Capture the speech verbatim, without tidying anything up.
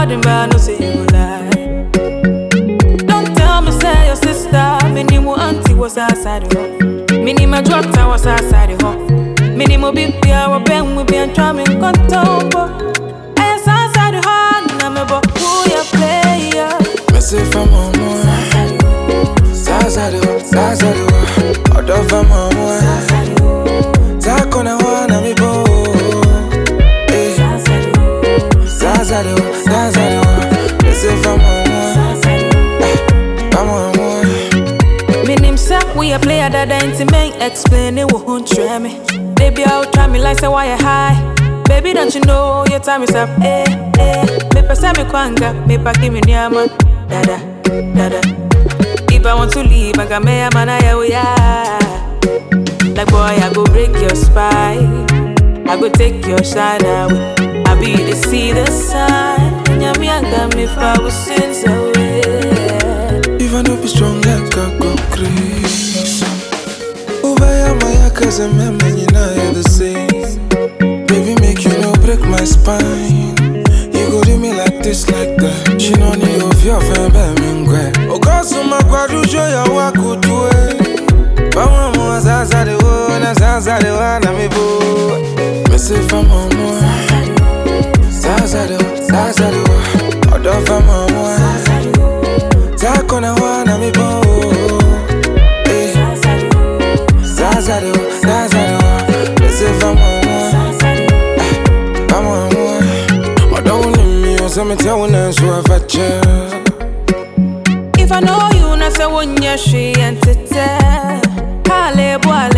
garden, but I no say you lie. Don't tell me say your sister, minimo auntie was outside the home. Minimo doctor was outside the home. Minimo big beer, or pen will be a drumming contombo. As outside the home, I'm about who you player. Messy from home, Zaza do, Zaza do, Odo from home, Zakona wana mi bo. Zaza do, Zaza do, Messy from home, from home. Minim sa we a player that ain't me explain it won't try me. Baby I'll try me like say why you high. Baby don't you know your time is up? Eh eh. Me pesa me kwanga, me pa kimi nyama. Dada, dada. If I want to leave, I got me a man, I yeah. Like boy, I go break your spine. I go take your shine away. I be to see the sign. Nyami got me far with sins away. Even though be strong like a go crazy. Ubaya my cause I'm a man, you know you're the same. Baby, make you no break my spine. You go do me like this, like that. She no need of your family. Oh, God, so my quadru show you what could do it. Mama, was outside the one, as outside the one, I'm a boy. Missy from Mama, Zaza do, Zaza do, Odo from Mama, Zakona one, I'm a boy. Zaza do, Zaza do, Missy from Mama, from Mama. Odo need me, or something telling us who I've had. If I know you, not say one year she and tete. Kale boy